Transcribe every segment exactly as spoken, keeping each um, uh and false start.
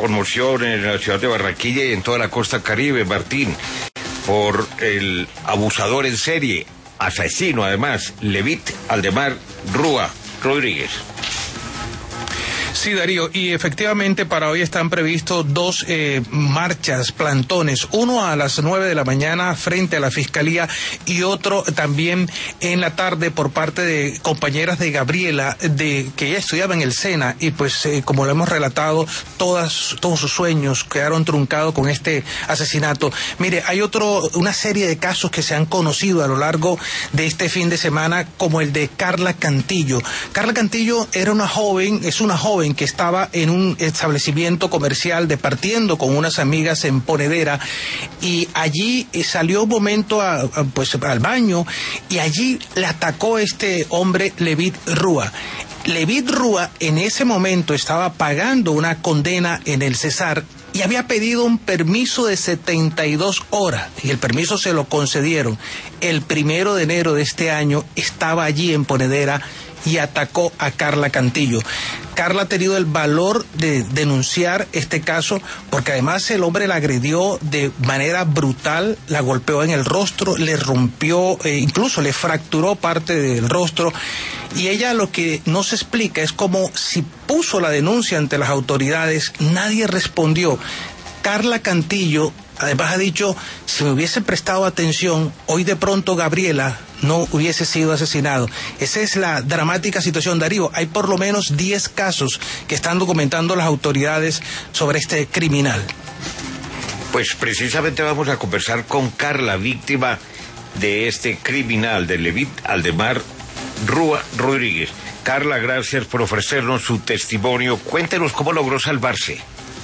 conmoción en la ciudad de Barranquilla y en toda la costa Caribe, Martín, por el abusador en serie, asesino además, Levit Aldemar Rúa Rodríguez. Sí, Darío, y efectivamente para hoy están previstos dos eh, marchas, plantones, uno a las nueve de la mañana frente a la Fiscalía y otro también en la tarde por parte de compañeras de Gabriela, de que ella estudiaba en el SENA, y pues eh, como lo hemos relatado, todas, todos sus sueños quedaron truncados con este asesinato. Mire, hay otro, una serie de casos que se han conocido a lo largo de este fin de semana, como el de Carla Cantillo. Carla Cantillo era una joven, es una joven que estaba en un establecimiento comercial departiendo con unas amigas en Ponedera, y allí salió un momento a, a, pues, al baño, y allí le atacó este hombre Levit Rúa. Levit Rúa en ese momento estaba pagando una condena en el Cesar y había pedido un permiso de setenta y dos horas, y el permiso se lo concedieron. El primero de enero de este año estaba allí en Ponedera y atacó a Carla Cantillo. Carla ha tenido el valor de denunciar este caso porque además el hombre la agredió de manera brutal, la golpeó en el rostro, le rompió, eh, incluso le fracturó parte del rostro, y ella lo que no se explica es como si puso la denuncia ante las autoridades, nadie respondió. Carla Cantillo además ha dicho, si me hubiese prestado atención, hoy de pronto Gabriela no hubiese sido asesinado. Esa es la dramática situación, Darío. Hay por lo menos diez casos que están documentando las autoridades sobre este criminal. Pues precisamente vamos a conversar con Carla, víctima de este criminal, de Levit Aldemar Rúa Rodríguez. Carla, gracias por ofrecernos su testimonio. Cuéntenos cómo logró salvarse.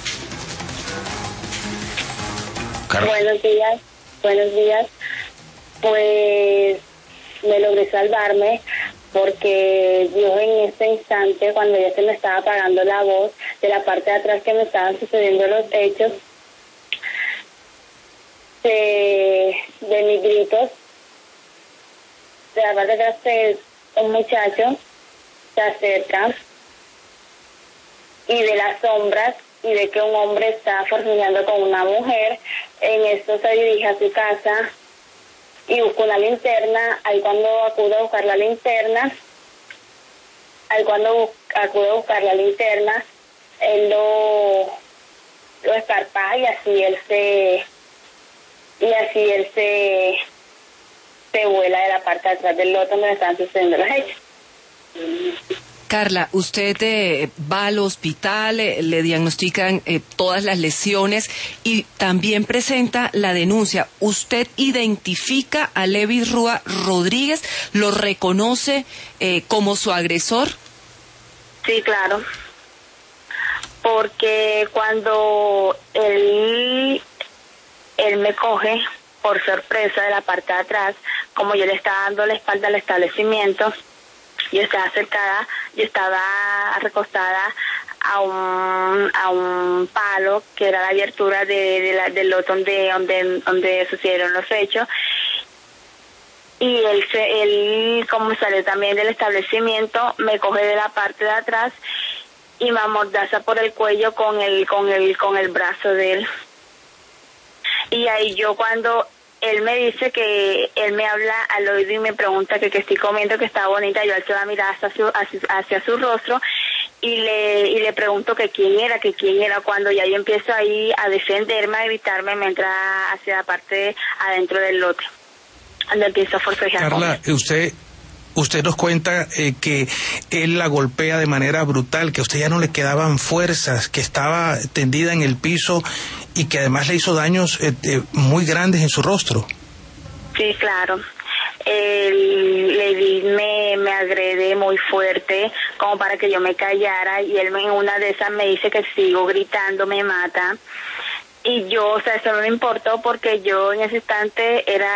Carla. Buenos días, buenos días. Pues me logré salvarme porque yo en este instante, cuando ya se me estaba apagando la voz de la parte de atrás que me estaban sucediendo los hechos, de, de mis gritos, de la parte de atrás de un muchacho se acerca, y de las sombras y de que un hombre está forcejeando con una mujer. En esto se dirige a su casa y busca una linterna. Ahí cuando acudo a buscar la linterna, ahí cuando acudo a buscar la linterna, él lo, lo escarpa, y así él se, y así él se, se vuela de la parte de atrás del lote donde están sucediendo los hechos. Carla, usted eh, va al hospital, eh, le diagnostican eh, todas las lesiones y también presenta la denuncia. ¿Usted identifica a Levit Rúa Rodríguez? ¿Lo reconoce eh, como su agresor? Sí, claro. Porque cuando él, él me coge por sorpresa de la parte de atrás, como yo le estaba dando la espalda al establecimiento, yo estaba acercada, yo estaba recostada a un a un palo que era la abertura de, de la, del lote donde, donde donde sucedieron los hechos, y él se, él como salió también del establecimiento, me coge de la parte de atrás y me amordaza por el cuello con el con el con el brazo de él. Y ahí yo, cuando él me dice que él me habla al oído y me pregunta que qué estoy comiendo, que está bonita, yo alzo la mirada hacia su, hacia, hacia su rostro y le y le pregunto que quién era, que quién era, cuando ya yo empiezo ahí a defenderme, a evitarme, me entra hacia la parte adentro del lote, donde empiezo a forcejear. Carla, usted usted nos cuenta eh, que él la golpea de manera brutal, que a usted ya no le quedaban fuerzas, que estaba tendida en el piso y que además le hizo daños eh, eh, muy grandes en su rostro. Sí, claro. El Levit me, me agrede muy fuerte como para que yo me callara, y él en una de esas me dice que si sigo gritando me mata. Y yo, o sea, eso no me importó porque yo en ese instante era...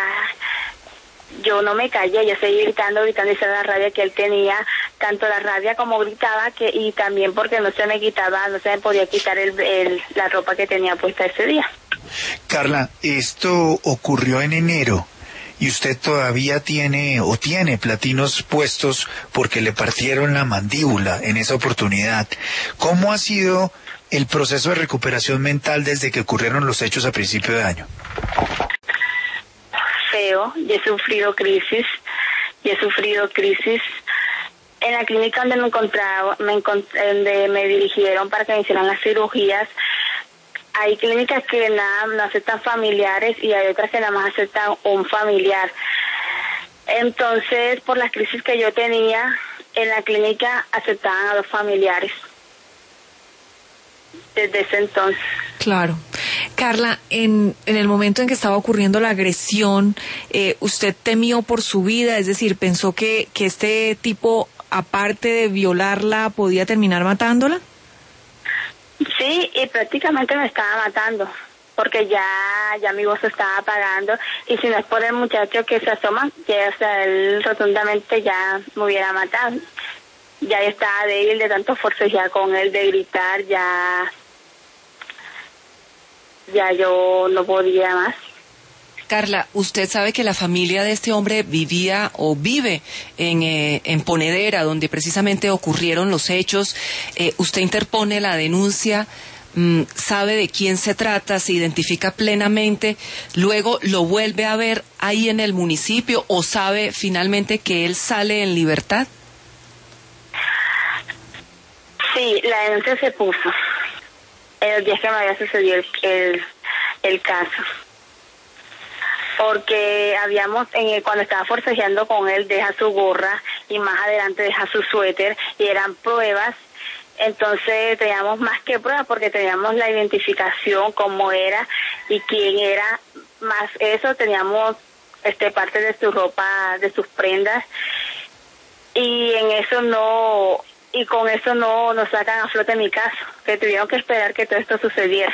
Yo no me callé, yo seguí gritando, gritando, y esa era la rabia que él tenía, tanto la rabia como gritaba, que y también porque no se me quitaba, no se me podía quitar el, el, la ropa que tenía puesta ese día. Carla, esto ocurrió en enero y usted todavía tiene o tiene platinos puestos porque le partieron la mandíbula en esa oportunidad. ¿Cómo ha sido el proceso de recuperación mental desde que ocurrieron los hechos a principio de año? Feo, y he sufrido crisis, y he sufrido crisis. En la clínica donde me encontraba, me encont- donde me dirigieron para que me hicieran las cirugías, hay clínicas que nada no aceptan familiares y hay otras que nada más aceptan un familiar. Entonces, por las crisis que yo tenía, en la clínica aceptaban a dos familiares. Desde ese entonces. Claro. Carla, en, en el momento en que estaba ocurriendo la agresión, eh, ¿usted temió por su vida? Es decir, ¿pensó que, que este tipo, aparte de violarla, podía terminar matándola? Sí, y prácticamente me estaba matando, porque ya ya mi voz se estaba apagando, y si no es por el muchacho que se asoma, ya o sea, él rotundamente ya me hubiera matado. Ya estaba débil de tanto forcejear con él, de gritar, ya ya yo no podía más. Carla, usted sabe que la familia de este hombre vivía o vive en, eh, en Ponedera, donde precisamente ocurrieron los hechos. Eh, usted interpone la denuncia, mmm, sabe de quién se trata, se identifica plenamente, luego lo vuelve a ver ahí en el municipio, o sabe finalmente que él sale en libertad. Sí, la denuncia se puso en los días que me había sucedido el, el, el caso. Porque habíamos, en el, cuando estaba forcejeando con él, deja su gorra y más adelante deja su suéter, y eran pruebas. Entonces teníamos más que pruebas porque teníamos la identificación, cómo era y quién era. Más eso, teníamos este parte de su ropa, de sus prendas, y en eso no, y con eso no nos sacan a flote mi caso, que tuvieron que esperar que todo esto sucediera.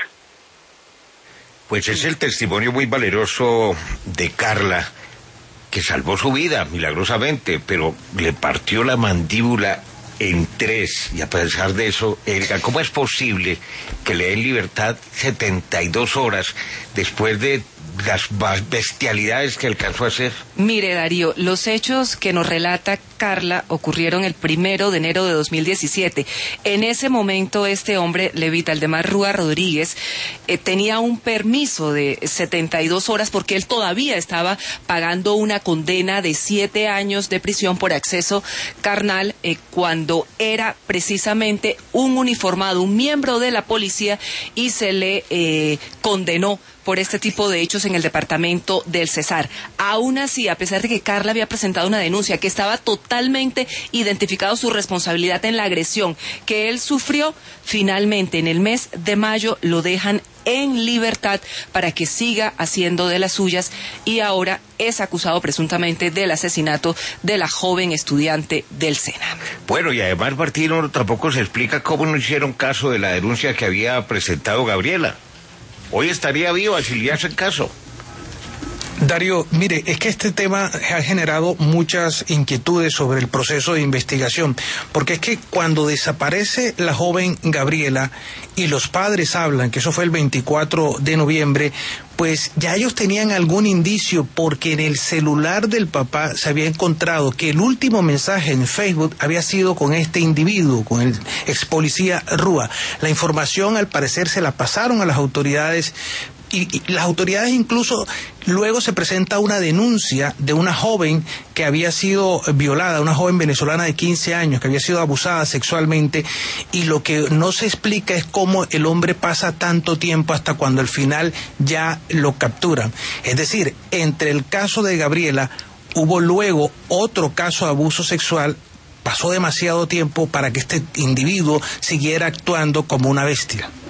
Pues es el testimonio muy valeroso de Carla, que salvó su vida milagrosamente, pero le partió la mandíbula en tres, y a pesar de eso, Erika, ¿cómo es posible que le den libertad setenta y dos horas después de las bestialidades que alcanzó a hacer? Mire, Darío, los hechos que nos relata Carla ocurrieron el primero de enero de dos mil diecisiete. En ese momento, este hombre, Levit Aldemar Rúa Rodríguez, eh, tenía un permiso de setenta y dos horas porque él todavía estaba pagando una condena de siete años de prisión por acceso carnal, eh, cuando era precisamente un uniformado, un miembro de la policía, y se le eh, condenó por este tipo de hechos en el departamento del Cesar. Aún así, a pesar de que Carla había presentado una denuncia, que estaba totalmente identificado su responsabilidad en la agresión que él sufrió, finalmente en el mes de mayo lo dejan en libertad para que siga haciendo de las suyas, y ahora es acusado presuntamente del asesinato de la joven estudiante del SENA. Bueno, y además, Martino, tampoco se explica cómo no hicieron caso de la denuncia que había presentado Gabriela. Hoy estaría viva si le hacen caso. Darío, mire, es que este tema ha generado muchas inquietudes sobre el proceso de investigación, porque es que cuando desaparece la joven Gabriela y los padres hablan, que eso fue el veinticuatro de noviembre, pues ya ellos tenían algún indicio, porque en el celular del papá se había encontrado que el último mensaje en Facebook había sido con este individuo, con el ex policía Rúa. La información, al parecer, se la pasaron a las autoridades. Y, y las autoridades incluso, luego se presenta una denuncia de una joven que había sido violada, una joven venezolana de quince años que había sido abusada sexualmente, y lo que no se explica es cómo el hombre pasa tanto tiempo hasta cuando al final ya lo capturan. Es decir, entre el caso de Gabriela hubo luego otro caso de abuso sexual. Pasó demasiado tiempo para que este individuo siguiera actuando como una bestia.